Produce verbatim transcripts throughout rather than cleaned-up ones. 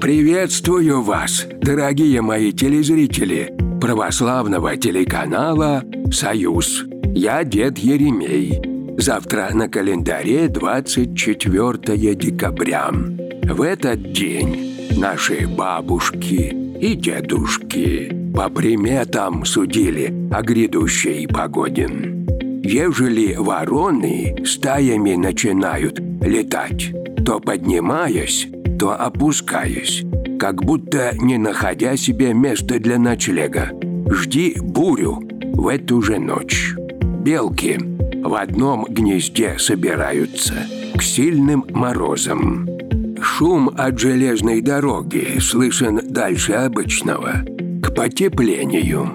Приветствую вас, дорогие мои телезрители православного телеканала «Союз». Я дед Еремей. Завтра на календаре двадцать четвёртое декабря. В этот день наши бабушки и дедушки по приметам судили о грядущей погоде. Ежели вороны стаями начинают летать, то поднимаясь, то опускаясь, как будто не находя себе места для ночлега, жди бурю в эту же ночь. Белки в одном гнезде собираются к сильным морозам. Шум от железной дороги слышен дальше обычного, к потеплению.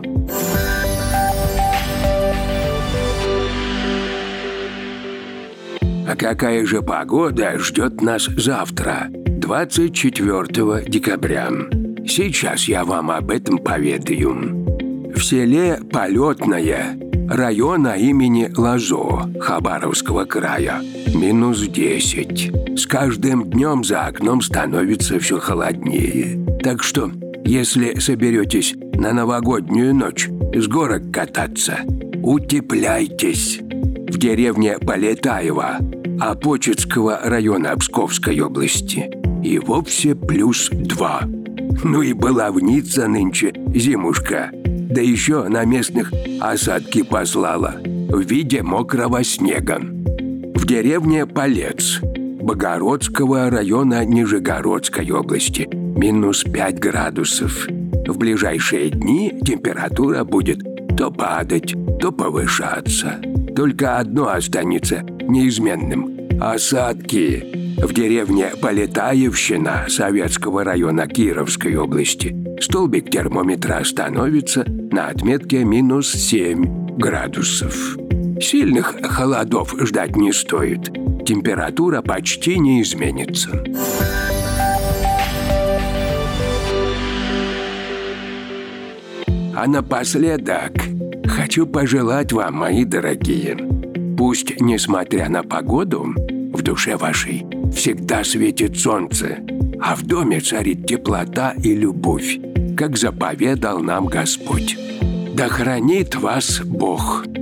А какая же погода ждет нас завтра, двадцать четвёртого декабря? Сейчас я вам об этом поведаю. В селе Полетное района имени Лазо Хабаровского края минус десять. С каждым днем за окном становится все холоднее. Так что, если соберетесь на новогоднюю ночь с горок кататься, утепляйтесь. В деревне Полетаево Опочецкого района Псковской области и вовсе плюс два. Ну и баловница нынче зимушка. Да еще на местных осадки послала в виде мокрого снега. В деревне Полец Богородского района Нижегородской области минус пять градусов. В ближайшие дни температура будет то падать, то повышаться. Только одно останется неизменным – осадки. В деревне Полетаевщина Советского района Кировской области столбик термометра остановится на отметке минус семь градусов. Сильных холодов ждать не стоит. Температура почти не изменится. А напоследок хочу пожелать вам, мои дорогие, пусть, несмотря на погоду, в душе вашей всегда светит солнце, а в доме царит теплота и любовь, как заповедал нам Господь. Да хранит вас Бог!